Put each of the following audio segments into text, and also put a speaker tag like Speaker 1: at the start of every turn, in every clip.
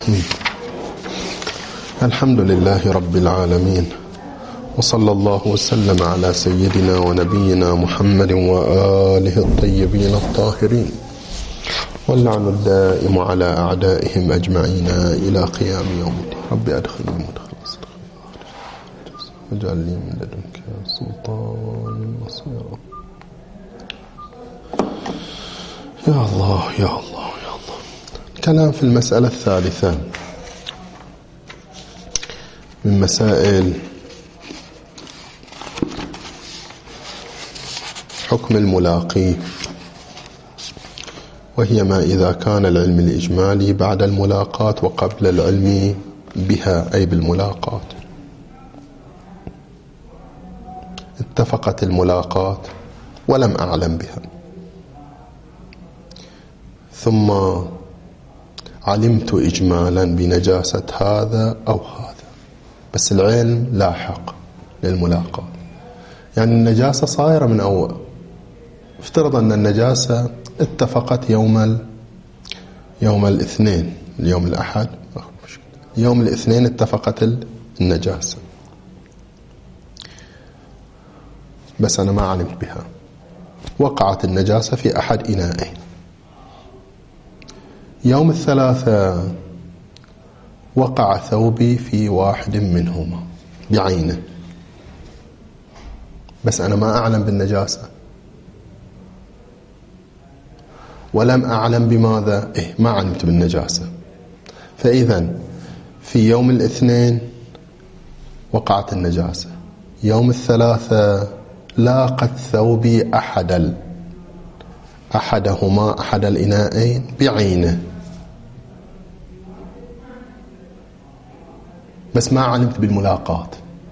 Speaker 1: الحمد لله رب العالمين، وصلى الله وسلم على سيدنا ونبينا محمد وآله الطيبين الطاهرين، واللعن الدائم على أعدائهم أجمعين إلى قيام يوم الدين. رب أدخلني مدخل صدق واجعل لي من لدنك سلطان نصيرا. يا الله يا الله يا الله. كلام في المسألة الثالثة من مسائل حكم الملاقي، وهي ما إذا كان العلم الإجمالي بعد الملاقاة وقبل العلم بها، أي بالملاقاة. اتفقت الملاقاة ولم أعلم بها، ثم علمت إجمالا بنجاسة هذا أو هذا، بس العلم لاحق للملاقاة. يعني النجاسة صايرة من أول. افترض أن النجاسة اتفقت يوم الاثنين، اليوم الأحد، يوم الاثنين اتفقت النجاسة، بس أنا ما علمت بها. وقعت النجاسة في أحد إنائين. يوم الثلاثاء وقع ثوبي في واحد منهما بعينه، بس أنا ما أعلم بالنجاسة، ولم أعلم بماذا؟ ما علمت بالنجاسة. فإذا في يوم الاثنين وقعت النجاسة، يوم الثلاثاء لاقت ثوبي أحدهما أحد الإنائين بعينه، بس ما علمت بالملاقاة.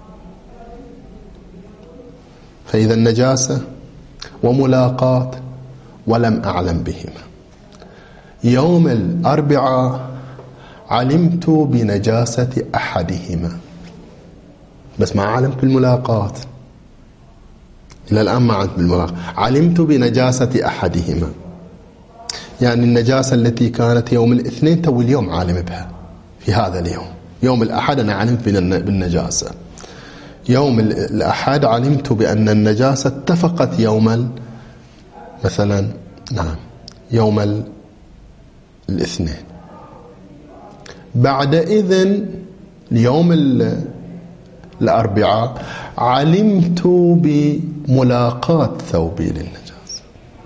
Speaker 1: فإذا النجاسة وملاقاة ولم أعلم بهما. يوم الأربعاء علمت بنجاسة أحدهما، بس ما علمت بالملاقاة. إلى الآن ما علمت بالملاقاة، علمت بنجاسة أحدهما. يعني النجاسة التي كانت يوم الاثنين تو اليوم عالم بها في هذا اليوم. يوم الأحد أنا علمت بالنجاسة. يوم الأحد علمت بأن النجاسة اتفقت يوم مثلا يوم الاثنين. بعد إذن اليوم الأربعاء علمت بملاقاة ثوبي للنجاسة،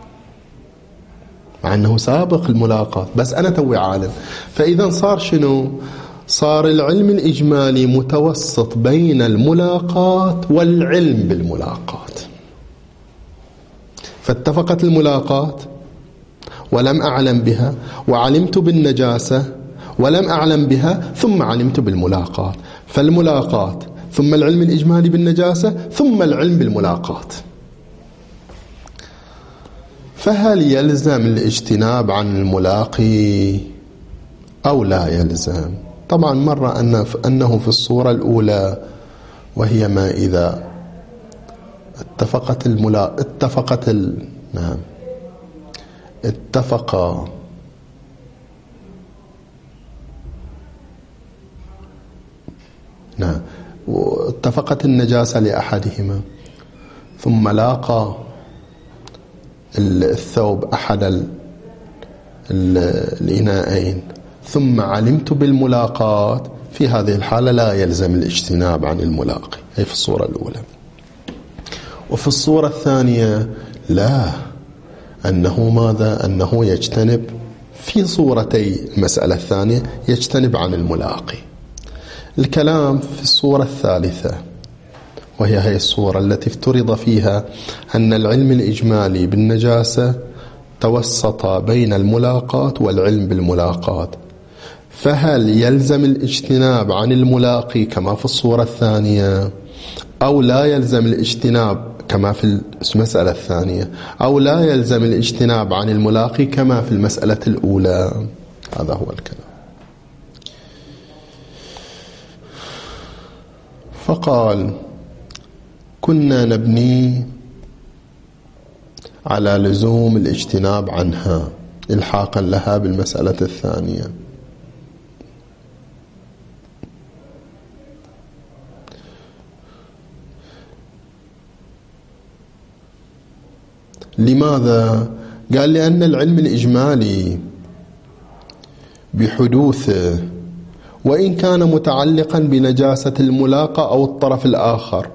Speaker 1: مع أنه سابق الملاقاة، بس أنا توي عالم. فإذا صار شنو؟ صار العلم الإجمالي متوسط بين الملاقاة والعلم بالملاقاة. فاتفقت الملاقاة ولم أعلم بها، وعلمت بالنجاسة ولم أعلم بها، ثم علمت بالملاقاة. فالملاقاة ثم العلم الإجمالي بالنجاسة ثم العلم بالملاقاة. فهل يلزم الاجتناب عن الملاقي أو لا يلزم؟ طبعا مرة أنه في الصورة الأولى، وهي ما إذا اتفق واتفقت النجاسة لأحدهما، ثم لاقى الثوب أحد الإنائين، ثم علمت بالملاقاة. في هذه الحالة لا يلزم الاجتناب عن الملاقي، هي في الصورة الأولى. وفي الصورة الثانية لا، أنه ماذا؟ أنه يجتنب في صورتي المسألة الثانية، يجتنب عن الملاقي. الكلام في الصورة الثالثة، وهي هي الصورة التي افترض فيها أن العلم الإجمالي بالنجاسة توسط بين الملاقاة والعلم بالملاقاة. فهل يلزم الاجتناب عن الملاقي كما في الصورة الثانية، أو لا يلزم الاجتناب كما في المسألة الثانية، أو لا يلزم الاجتناب عن الملاقي كما في المسألة الأولى؟ هذا هو الكلام. فقال: كنا نبني على لزوم الاجتناب عنها إلحاقا لها بالمسألة الثانية. لماذا؟ قال لأن العلم الإجمالي بحدوثه وإن كان متعلقا بنجاسة الملاقى أو الطرف الآخر.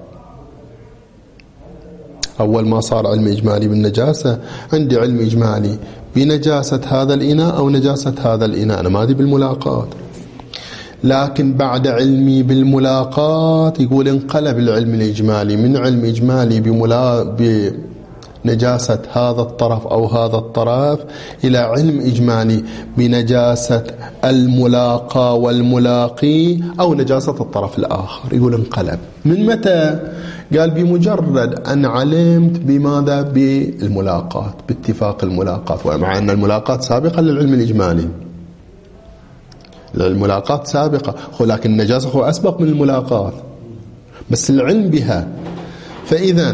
Speaker 1: أول ما صار علم إجمالي بالنجاسة، عندي علم إجمالي بنجاسة هذا الإناء أو نجاسة هذا الإناء، أنا ما أدري بالملاقات. لكن بعد علمي بالملاقات يقول انقلب العلم الإجمالي من علم إجمالي بنجاسة هذا الطرف أو هذا الطرف إلى علم إجمالي بنجاسة الملاقى والملاقي أو نجاسة الطرف الآخر. يقول انقلب. من متى؟ قال بمجرد أن علمت بماذا؟ بالملاقات، باتفاق الملاقات، ومع أن الملاقات سابقة للعلم الإجمالي، الملاقات سابقة، ولكن النجاسة هو أسبق من الملاقات، بس العلم بها. فإذا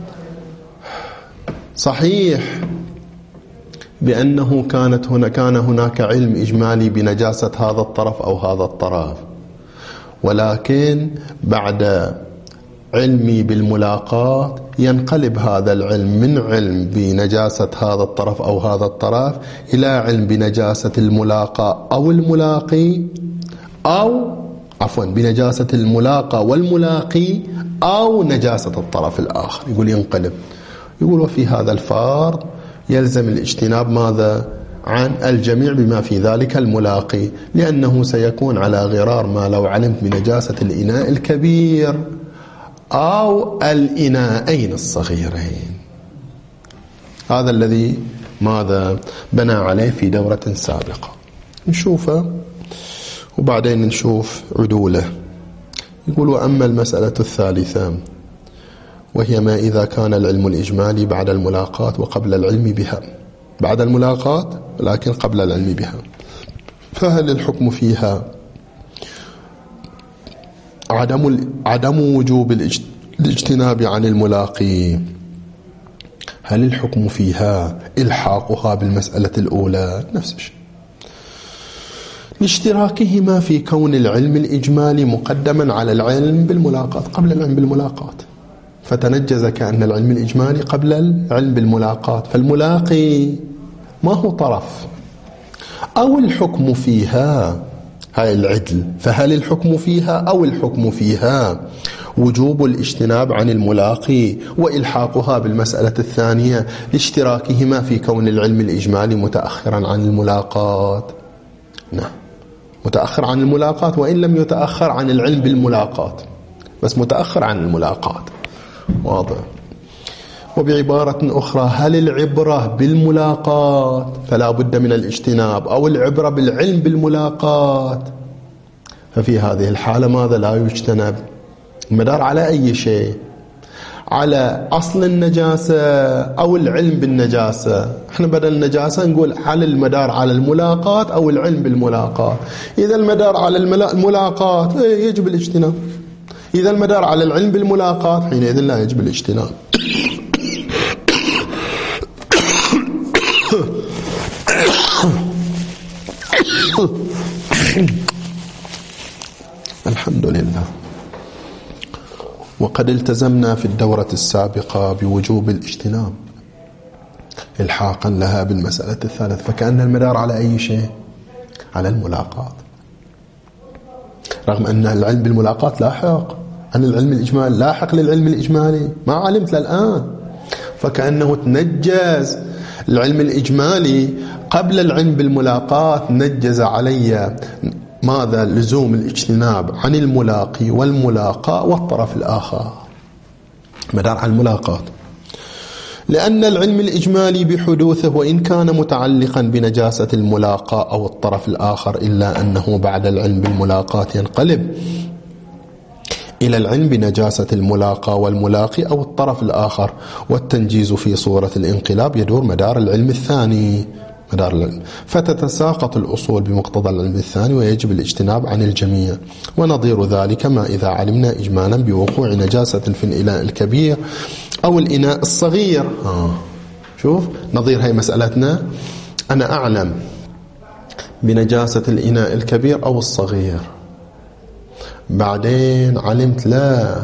Speaker 1: صحيح بأنه كان هناك علم إجمالي بنجاسة هذا الطرف أو هذا الطرف، ولكن بعد علمي بالملاقات ينقلب هذا العلم من علم بنجاسة هذا الطرف أو هذا الطرف إلى علم بنجاسة الملاقى أو الملاقي، أو عفوا بنجاسة الملاقى والملاقي أو نجاسة الطرف الآخر. يقول ينقلب. يقول وفي هذا الفرض يلزم الاجتناب ماذا؟ عن الجميع بما في ذلك الملاقي، لأنه سيكون على غرار ما لو علمت بنجاسة الإناء الكبير أو الإناءين الصغيرين. هذا الذي ماذا بنى عليه في دورة سابقة. نشوفه وبعدين نشوف عدوله. يقول وأما المسألة الثالثة وهي ما إذا كان العلم الإجمالي بعد الملاقات وقبل العلم بها، بعد الملاقات لكن قبل العلم بها، فهل الحكم فيها عدم وجوب الاجتناب عن الملاقي؟ هل الحكم فيها إلحاقها بالمسألة الأولى؟ نفس الشيء، لاشتراكهما في كون العلم الإجمالي مقدما على العلم بالملاقات قبل العلم بالملاقات، فتنجز كأن العلم الإجمالي قبل العلم بالملاقات، فالملاقي ما هو طرف. أو الحكم فيها هاي العدل، فهل الحكم فيها أو الحكم فيها وجوب الاجتناب عن الملاقي وإلحاقها بالمسألة الثانية لاشتراكهما في كون العلم الإجمالي متأخرا عن الملاقات. نعم، متأخر عن الملاقات وإن لم يتأخر عن العلم بالملاقات، بس متأخر عن الملاقات. واضح. وبعبارة أخرى، هل العبرة بالملاقات فلا بد من الاجتناب أو العبرة بالعلم بالملاقات؟ ففي هذه الحالة ماذا لا يجتنب؟ المدار على أي شيء؟ على أصل النجاسة أو العلم بالنجاسة؟ احنا بدل النجاسة نقول على المدار على الملاقات أو العلم بالملاقات. إذا المدار على الملاقات يجب الاجتناب، إذا المدار على العلم بالملاقات حينئذ لا يجب الاجتناب. الحمد لله. وقد التزمنا في الدورة السابقة بوجوب الاجتناب إلحاقا لها بالمسألة الثالثة، فكأن المدار على أي شيء؟ على الملاقات، رغم أن العلم بالملاقات لاحق عن العلم الإجمالي، لاحق للعلم الإجمالي، ما علمت للآن، فكأنه تنجز العلم الإجمالي قبل العلم بالملاقات، نجز علي ماذا؟ لزوم الاجتناب عن الملاقي والملاقى والطرف الآخر، مدار على الملاقات، لأن العلم الإجمالي بحدوثه وإن كان متعلقا بنجاسة الملاقى أو الطرف الآخر، إلا أنه بعد العلم بالملاقات ينقلب إلى العلم بنجاسة الملاقى والملاقي أو الطرف الآخر، والتنجيز في صورة الانقلاب يدور مدار العلم الثاني، مدار العلم، فتتساقط الأصول بمقتضى العلم الثاني ويجب الاجتناب عن الجميع. ونظير ذلك ما إذا علمنا إجمالا بوقوع نجاسة في الإناء الكبير أو الإناء الصغير. شوف نظير هاي مسألتنا، أنا أعلم بنجاسة الإناء الكبير أو الصغير، بعدين علمت لا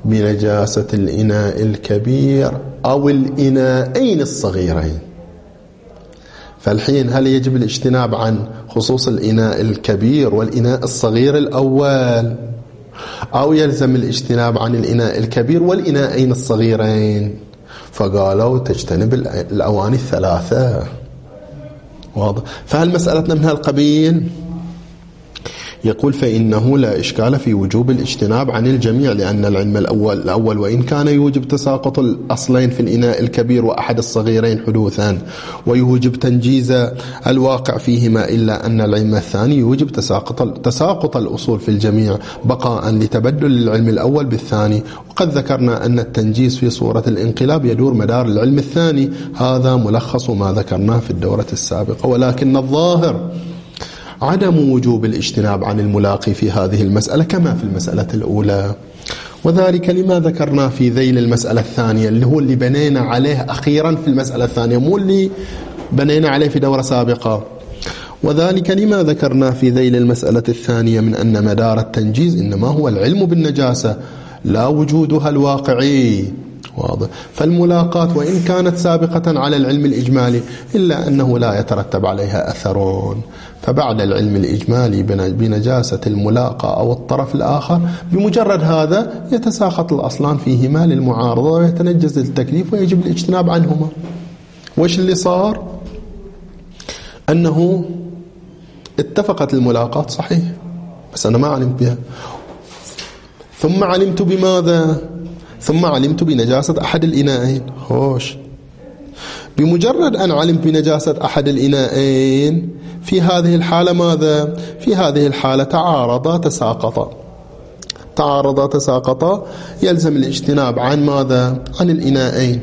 Speaker 1: بنجاسة الإناء الكبير أو الإناءين الصغيرين. فالحين هل يجب الاجتناب عن خصوص الإناء الكبير والإناء الصغير الأول، أو يلزم الاجتناب عن الإناء الكبير والإناءين الصغيرين؟ فقالوا تجتنب الأواني الثلاثة. واضح؟ فهل مسألتنا من هالقبيل؟ يقول فإنه لا إشكال في وجوب الاجتناب عن الجميع، لأن العلم الأول وإن كان يوجب تساقط الأصلين في الإناء الكبير وأحد الصغيرين حدوثا ويوجب تنجيز الواقع فيهما، إلا أن العلم الثاني يوجب تساقط الأصول في الجميع بقاء لتبدل العلم الأول بالثاني. وقد ذكرنا أن التنجيز في صورة الانقلاب يدور مدار العلم الثاني، هذا ملخص ما ذكرناه في الدورة السابقة. ولكن الظاهر عدم وجوب الاجتناب عن الملاقي في هذه المسألة كما في المسألة الأولى، وذلك لما ذكرنا في ذيل المسألة الثانية، اللي هو اللي بنينا عليه أخيرا في المسألة الثانية، مو اللي بنينا عليه في دورة سابقة. وذلك لما ذكرنا في ذيل المسألة الثانية من أن مدار التنجيز إنما هو العلم بالنجاسة لا وجودها الواقعي. واضح؟ فالملاقات وإن كانت سابقة على العلم الإجمالي إلا أنه لا يترتب عليها أثر، فبعد العلم الإجمالي بنجاسة الملاقى أو الطرف الآخر بمجرد هذا يتساقط الأصلان فيهما للمعارضة ويتنجز التكليف ويجب الاجتناب عنهما. وش اللي صار؟ أنه اتفقت الملاقات صحيح بس أنا ما علمت بها، ثم علمت بماذا؟ ثم علمت بنجاسة أحد الإناءين. خوش، بمجرد أن علمت بنجاسة أحد الإناءين في هذه الحالة ماذا؟ في هذه الحالة تعارضا تساقطا يلزم الاجتناب عن ماذا؟ عن الإناءين.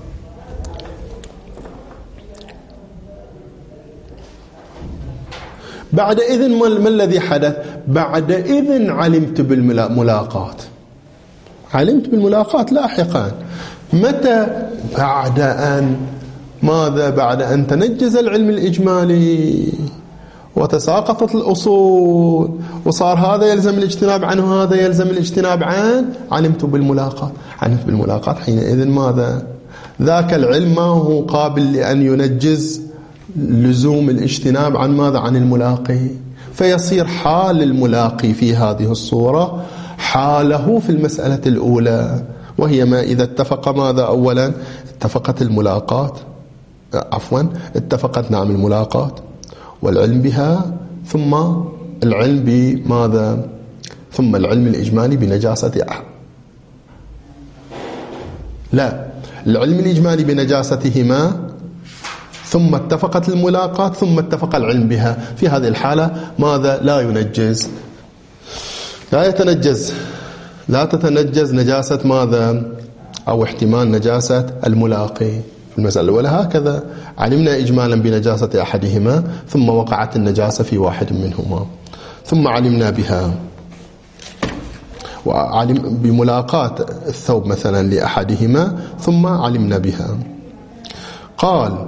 Speaker 1: بعد إذن ما الذي حدث؟ بعد إذن علمت بالملاقات، علمت بالملاقات لاحقا. متى؟ بعد أن ماذا؟ بعد أن تنجز العلم الإجمالي وتساقطت الأصول وصار هذا يلزم الاجتناب عنه هذا يلزم الاجتناب عنه. علمت بالملاقات حينئذ ماذا؟ ذاك العلم ما هو قابل لأن ينجز لزوم الاجتناب عن ماذا؟ عن الملاقي. فيصير حال الملاقي في هذه الصورة حاله في المسألة الأولى، وهي ما إذا اتفق ماذا؟ أولا اتفقت الملاقات، اتفقت نعم الملاقات والعلم بها، ثم العلم بماذا؟ ثم العلم الإجمالي بنجاسة العلم الإجمالي بنجاستهما، ثم اتفقت الملاقات، ثم اتفق العلم بها. في هذه الحالة ماذا؟ لا تتنجز نجاسة ماذا؟ أو احتمال نجاسة الملاقي في المسألة. وهكذا علمنا إجمالا بنجاسة أحدهما ثم وقعت النجاسة في واحد منهما، ثم علمنا بها، وعلم بملاقاة الثوب مثلا لأحدهما ثم علمنا بها. قال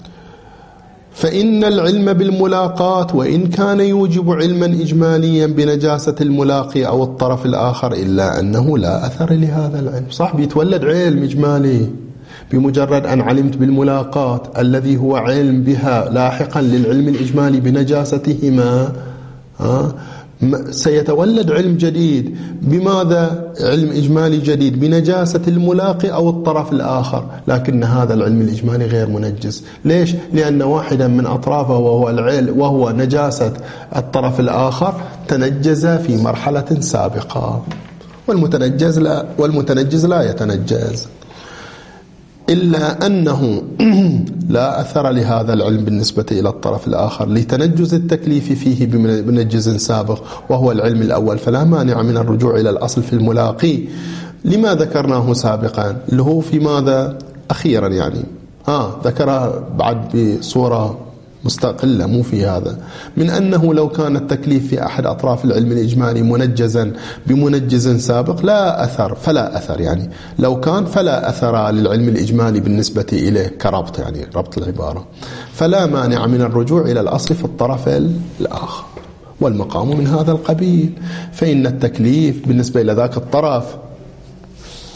Speaker 1: فإن العلم بالملاقات وإن كان يوجب علما إجماليا بنجاسة الملاقي أو الطرف الآخر إلا أنه لا أثر لهذا العلم. صح، بيتولد علم إجمالي بمجرد أن علمت بالملاقات الذي هو علم بها لاحقا للعلم الإجمالي بنجاستهما، سيتولد علم جديد. بماذا؟ علم إجمالي جديد بنجاسة الملاقي أو الطرف الآخر، لكن هذا العلم الإجمالي غير منجز. ليش؟ لأن واحدا من أطرافه وهو نجاسة الطرف الآخر تنجز في مرحلة سابقة، والمتنجز لا يتنجز، إلا أنه لا أثر لهذا العلم بالنسبة إلى الطرف الآخر لتنجز التكليف فيه بمنجز سابق وهو العلم الأول، فلا مانع من الرجوع إلى الأصل في الملاقي لما ذكرناه سابقا، اللي هو في ماذا؟ أخيرا يعني ذكرها بعد بصورة مستقلة مو في هذا، من أنه لو كان التكليف في أحد أطراف العلم الإجمالي منجزا بمنجز سابق فلا أثر يعني لو كان فلا أثر للعلم الإجمالي بالنسبة إليه كربط، يعني ربط العبارة، فلا مانع من الرجوع إلى الأصل في الطرف الآخر. والمقام من هذا القبيل، فإن التكليف بالنسبة إلى ذاك الطرف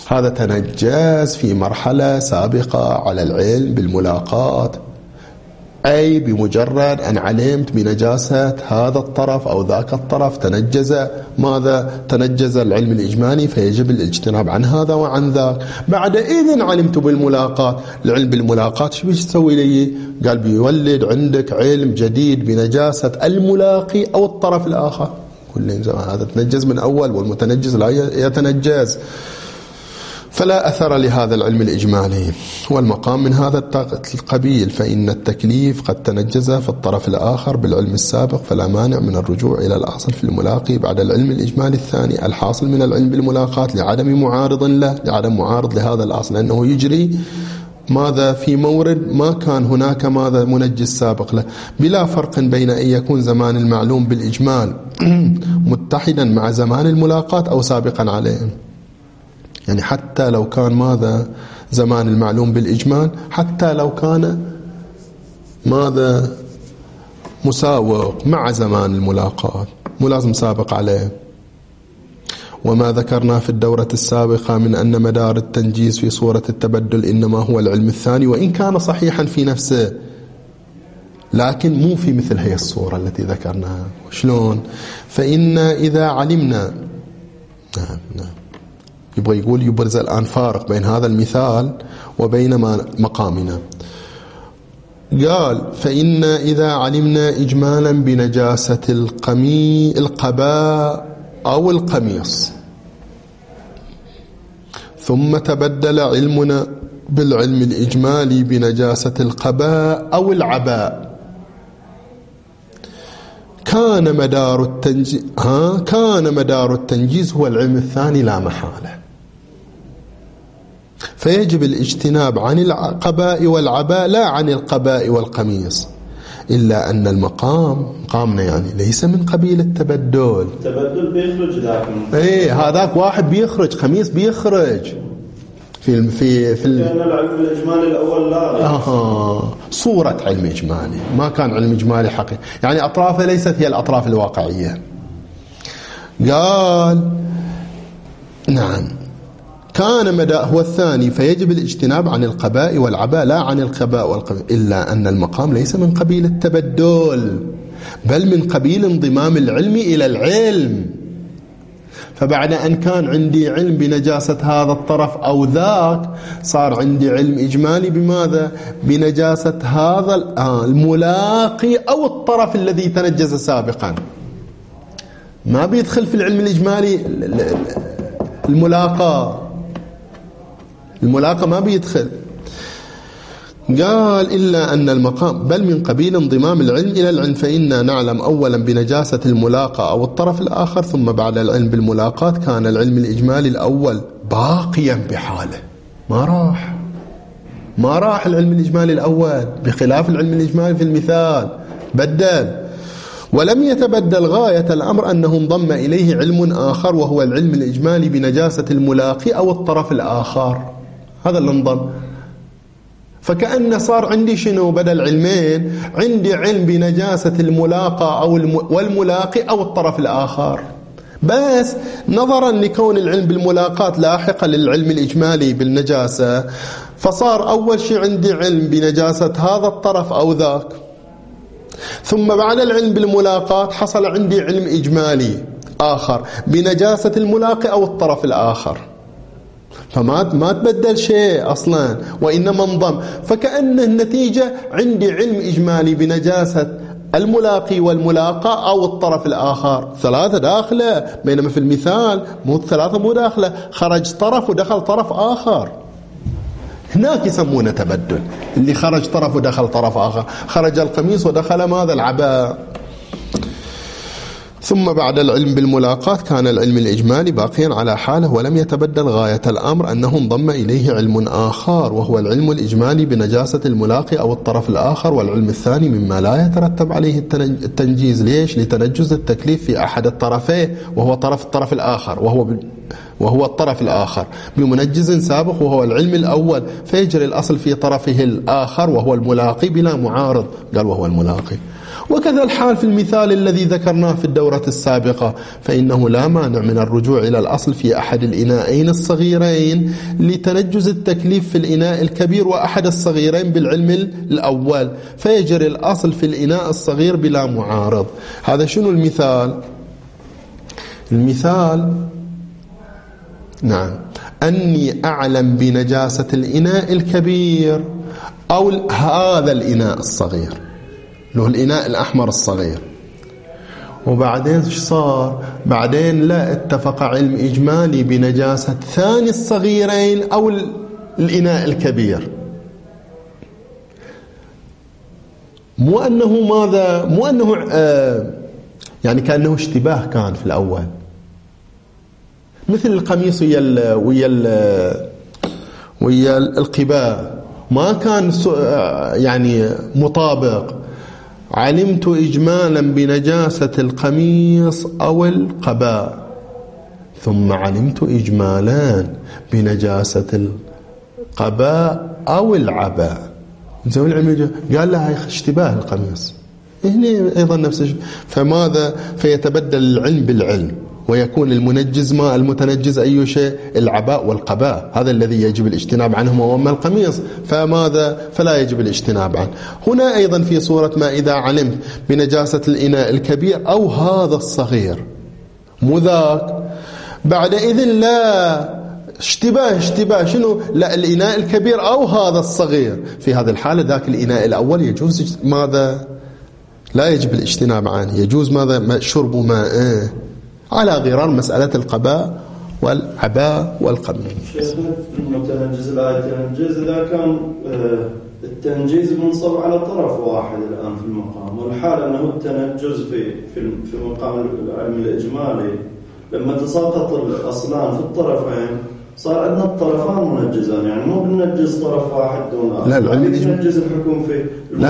Speaker 1: هذا تنجز في مرحلة سابقة على العلم بالملاقات، أي بمجرد أن علمت بنجاسة هذا الطرف أو ذاك الطرف تنجز ماذا؟ تنجز العلم الإجمالي، فيجب الاجتناب عن هذا وعن ذاك. بعد إذن علمت بالملاقات، العلم بالملاقات شو بيسوي لي؟ قال بيولد عندك علم جديد بنجاسة الملاقي أو الطرف الآخر. كل هذا تنجز من أول والمتنجز لا يتنجز، فلا أثر لهذا العلم الإجمالي. والمقام من هذا القبيل، فإن التكليف قد تنجز في الطرف الآخر بالعلم السابق، فلا مانع من الرجوع إلى الأصل في الملاقي بعد العلم الإجمالي الثاني الحاصل من العلم بالملاقات، لعدم معارض له، لعدم معارض لهذا الأصل، لأنه يجري ماذا في مورد ما كان هناك ماذا منجز سابق له، بلا فرق بين أن يكون زمان المعلوم بالإجمال متحدا مع زمان الملاقات أو سابقا عليه. يعني حتى لو كان ماذا زمان المعلوم بالإجمال، حتى لو كان ماذا مساوق مع زمان الملاقات، مو لازم سابق عليه. وما ذكرنا في الدورة السابقة من أن مدار التنجيز في صورة التبدل إنما هو العلم الثاني، وإن كان صحيحا في نفسه لكن مو في مثل هي الصورة التي ذكرناها. شلون؟ فإن إذا علمنا نعم يبغى يقول يبرز الآن فارق بين هذا المثال وبين مقامنا. قال فإن إذا علمنا إجمالا بنجاسة القباء أو القميص، ثم تبدل علمنا بالعلم الإجمالي بنجاسة القباء أو العباء، كان مدار التنجيز هو العلم الثاني لا محالة، فيجب الاجتناب عن القباء والعباء لا عن القباء والقميص، إلا أن مقامنا يعني ليس من قبيل التبدل.
Speaker 2: التبدل بيخرج ذاك،
Speaker 1: هذاك واحد بيخرج قميص بيخرج في
Speaker 2: كان العلم الإجمالي الأول لا
Speaker 1: صورة علم إجمالي، ما كان علم إجمالي حقيقي، يعني أطرافه ليست هي الأطراف الواقعية. قال نعم كان هو الثاني، فيجب الاجتناب عن القباء والعباء لا عن القباء والقميص، إلا أن المقام ليس من قبيل التبدل بل من قبيل انضمام العلم إلى العلم. فبعد أن كان عندي علم بنجاسة هذا الطرف أو ذاك، صار عندي علم إجمالي بماذا؟ بنجاسة هذا الملاقي أو الطرف الذي تنجز سابقا. ما بيدخل في العلم الإجمالي الملاقى ما بيدخل. قال إلا أن المقام بل من قبيل انضمام العلم إلى العلم، فإنا نعلم أولا بنجاسة الملاقى أو الطرف الآخر، ثم بعد العلم بالملاقات كان العلم الإجمالي الأول باقيا بحاله، ما راح العلم الإجمالي الأول، بخلاف العلم الإجمالي في المثال بدل، ولم يتبدل. غاية الأمر أنه انضم إليه علم آخر وهو العلم الإجمالي بنجاسة الملاقي أو الطرف الآخر، هذا اللي انضم. فكأن صار عندي شنو بدل علمين؟ عندي علم بنجاسة الملاقى أو والملاقي أو الطرف الآخر، بس نظرا لكون العلم بالملاقات لاحقا للعلم الإجمالي بالنجاسة، فصار أول شيء عندي علم بنجاسة هذا الطرف أو ذاك، ثم بعد العلم بالملاقات حصل عندي علم إجمالي آخر بنجاسة الملاقي أو الطرف الآخر، فما تبدل شيء أصلا وإنما انضم. فكأن النتيجة عندي علم إجمالي بنجاسة الملاقي والملاقى أو الطرف الآخر، ثلاثة داخلة، بينما في المثال ثلاثة مو داخلة، خرج طرف ودخل طرف آخر. هناك يسمونه تبدل، اللي خرج طرف ودخل طرف آخر، خرج القميص ودخل ماذا؟ العباء. ثم بعد العلم بالملاقات كان العلم الإجمالي باقيا على حاله ولم يتبدل. غاية الأمر أنه انضم إليه علم آخر وهو العلم الإجمالي بنجاسة الملاقي أو الطرف الآخر، والعلم الثاني مما لا يترتب عليه التنجيز. ليش؟ لتنجز التكليف في أحد الطرفين وهو الطرف الآخر، وهو الطرف الآخر بمنجز سابق وهو العلم الأول، فيجري الأصل في طرفه الآخر وهو الملاقي بلا معارض. قال وهو الملاقي، وكذا الحال في المثال الذي ذكرناه في الدورة السابقة، فإنه لا مانع من الرجوع إلى الأصل في أحد الإناءين الصغيرين لتنجز التكليف في الإناء الكبير وأحد الصغيرين بالعلم الأول، فيجري الأصل في الإناء الصغير بلا معارض. هذا شنو المثال؟ المثال نعم أني أعلم بنجاسة الإناء الكبير أو هذا الإناء الصغير، له الإناء الأحمر الصغير، وبعدين ايش صار؟ بعدين لا اتفق علم إجمالي بنجاسة ثاني الصغيرين أو الإناء الكبير. مو أنه يعني كأنه اشتباه كان في الأول، مثل القميص ويا القباء ما كان يعني مطابق. علمت إجمالا بنجاسة القميص أو القباء، ثم علمت إجمالا بنجاسة القباء أو العباء. زين العلم قال لها اشتباه القميص، هنا أيضا نفس الشيء. فماذا؟ فيتبدل العلم بالعلم، ويكون المنجز ما المتنجز أي شيء؟ العباء والقباء، هذا الذي يجب الاجتناب عنهما. وأما القميص فماذا؟ فلا يجب الاجتناب عنه. هنا أيضا في صورة ما إذا علمت بنجاسة الإناء الكبير أو هذا الصغير، مو ذاك. بعد إذن لا اشتباه شنو؟ لا الإناء الكبير أو هذا الصغير. في هذه الحالة ذاك الإناء الأول يجوز ماذا؟ لا يجب الاجتناب عنه، يجوز ماذا؟ شرب ماء، على غرار مسألة القباء والعباء والقميص.
Speaker 2: المتنجز لا يتنجز إذا كان التنجيز منصب على طرف واحد الآن في المقام، والحال أنه التنجز في مقام العلم الإجمالي لما تساقط الأصلان في الطرفين صار عندنا الطرفان منجزان، يعني مو بننجز طرف واحد دون آخر.
Speaker 1: لا العلم الإجمالي
Speaker 2: ننجز الحكم في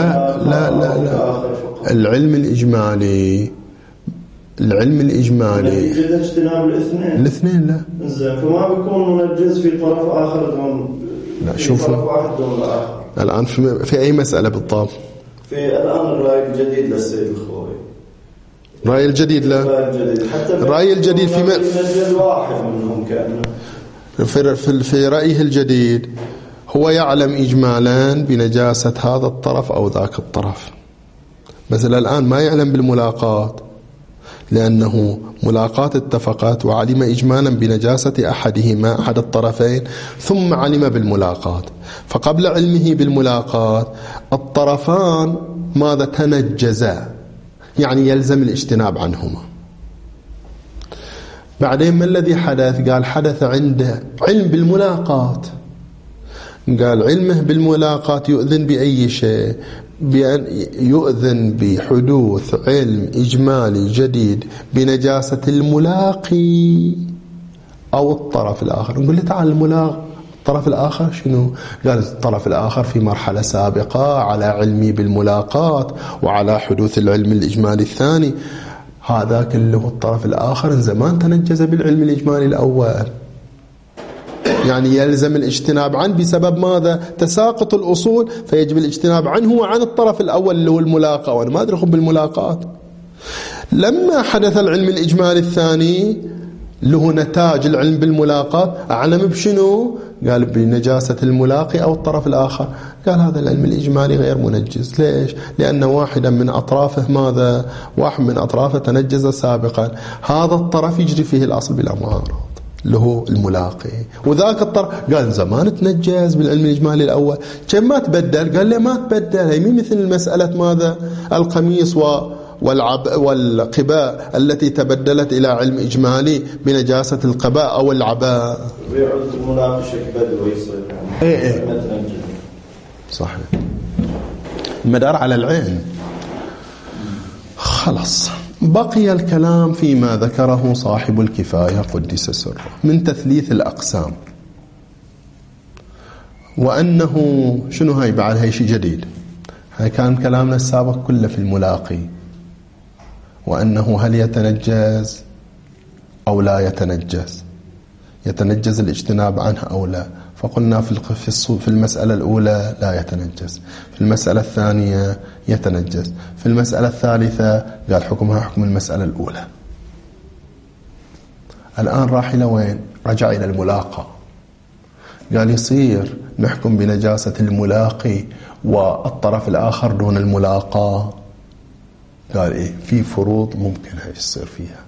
Speaker 1: لا العلم الإجمالي
Speaker 2: يجب اجتناب
Speaker 1: الاثنين لا
Speaker 2: زين، فما بيكون منجز في طرف آخر دون
Speaker 1: لا. شوفوا
Speaker 2: طرف واحد دون الآخر
Speaker 1: الآن في أي مسألة بالضبط؟
Speaker 2: في الآن الرأي الجديد للسيد الخوي،
Speaker 1: الرأي الجديد لا
Speaker 2: حتى
Speaker 1: الرأي الجديد في
Speaker 2: واحد منهم كأنه
Speaker 1: في رأيه الجديد هو يعلم إجمالا بنجاسة هذا الطرف أو ذاك الطرف، بس الآن ما يعلم بالملاقات، لأنه ملاقات اتفقت وعلم إجمالا بنجاسة أحدهما أحد الطرفين ثم علم بالملاقات. فقبل علمه بالملاقات الطرفان ماذا؟ تنجزا، يعني يلزم الاجتناب عنهما. بعدين ما الذي حدث؟ قال حدث عنده علم بالملاقات، قال علمه بالملاقات يؤذن بأي شيء؟ بأن يؤذن بحدوث علم إجمالي جديد بنجاسة الملاقي أو الطرف الآخر. نقول له تعال الطرف الآخر شنو؟ قال الطرف الآخر في مرحلة سابقة على علمي بالملاقات وعلى حدوث العلم الإجمالي الثاني، هذا كله الطرف الآخر زمان تنجز بالعلم الإجمالي الأول، يعني يلزم الاجتناب عنه بسبب ماذا؟ تساقط الأصول، فيجب الاجتناب عنه وعن الطرف الأول اللي هو الملاقة، وأنا ما أدري بالملاقات. لما حدث العلم الإجمالي الثاني له نتاج العلم بالملاقات، أعلم بشنو؟ قال بنجاسة الملاقي أو الطرف الآخر. قال هذا العلم الإجمالي غير منجز. ليش؟ لأن واحدا من أطرافه ماذا؟ واحد من أطرافه تنجز سابقا، هذا الطرف يجري فيه الأصل بلا معارض له الملاقي، وذاك الطرف قال زمان تنجز بالعلم الإجمالي الأول، كم ما تبدل؟ قال له ما تبدل، هي مثل المسألة ماذا؟ القميص والقباء التي تبدلت إلى علم إجمالي بنجاسة القباء أو العباء.
Speaker 2: ويعود الملاقي شك بدوي يصير يعني
Speaker 1: صحيح، المدار على العين. خلاص، بقي الكلام فيما ذكره صاحب الكفاية قدس سره من تثليث الأقسام، وأنه شنو هاي بعد هاي شيء جديد، هاي كان كلامنا السابق كله في الملاقي، وأنه هل يتنجز أو لا يتنجز، يتنجز الاجتناب عنه أو لا. فقلنا في المسألة الأولى لا يتنجس، في المسألة الثانية يتنجس، في المسألة الثالثة قال حكمها حكم المسألة الأولى. الآن راح إلى وين؟ رجع إلى الملاقى، قال يصير نحكم بنجاسة الملاقي والطرف الآخر دون الملاقى. قال إيه؟ في فروض ممكن يصير فيها.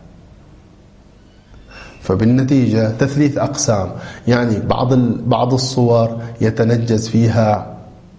Speaker 1: فبالنتيجة تثليث أقسام، يعني بعض الصور يتنجز فيها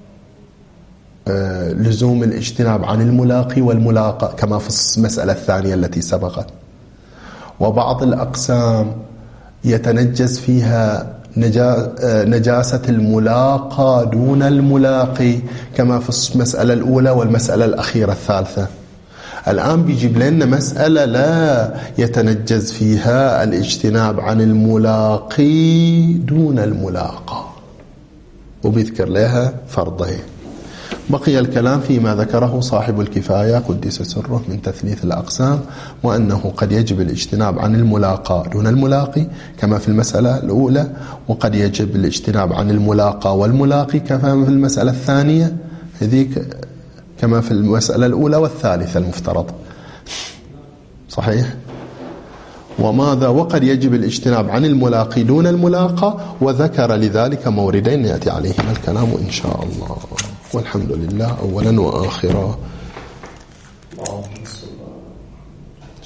Speaker 1: لزوم الاجتناب عن الملاقي والملاقى كما في المسألة الثانية التي سبقت، وبعض الأقسام يتنجز فيها نجاسة الملاقى دون الملاقي كما في المسألة الأولى والمسألة الأخيرة الثالثة. الآن بيجيب لنا مسألة لا يتنجز فيها الاجتناب عن الملاقي دون الملاقى، وبيذكر لها فرضين. بقي الكلام فيما ذكره صاحب الكفاية قدس سره من تثليث الأقسام، وأنه قد يجب الاجتناب عن الملاقى دون الملاقي كما في المسألة الأولى، وقد يجب الاجتناب عن الملاقى والملاقي كما في المسألة الثانية هذيك كما في المسألة الأولى والثالثة المفترض. صحيح؟ وماذا؟ وقد يجب الاجتناب عن الملاقي دون الملاقى، وذكر لذلك موردين يأتي عليهما الكلام إن شاء الله. والحمد لله أولا وآخرا.